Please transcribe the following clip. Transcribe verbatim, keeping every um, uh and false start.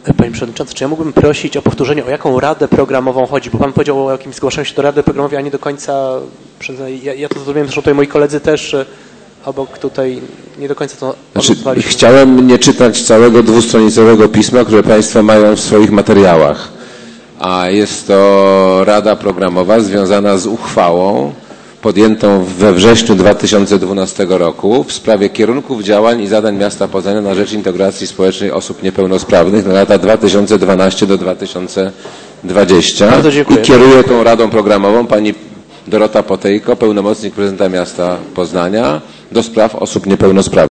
Panie Przewodniczący, czy ja mógłbym prosić o powtórzenie, o jaką radę programową chodzi? Bo Pan powiedział o jakimś zgłaszaniu się do rady programowej, a nie do końca, ja, ja to zrozumiałem, zresztą tutaj moi koledzy też obok tutaj nie do końca to znaczy, odnotowaliśmy. chciałem nie czytać całego dwustronicowego pisma, które Państwo mają w swoich materiałach, a jest to rada programowa związana z uchwałą podjętą we wrześniu dwa tysiące dwunastego roku w sprawie kierunków działań i zadań miasta Poznania na rzecz integracji społecznej osób niepełnosprawnych na lata dwa tysiące dwunasty do dwa tysiące dwudziestego. Bardzo dziękuję. I kieruje tą radą programową pani Dorota Potejko, pełnomocnik prezydenta miasta Poznania do spraw osób niepełnosprawnych.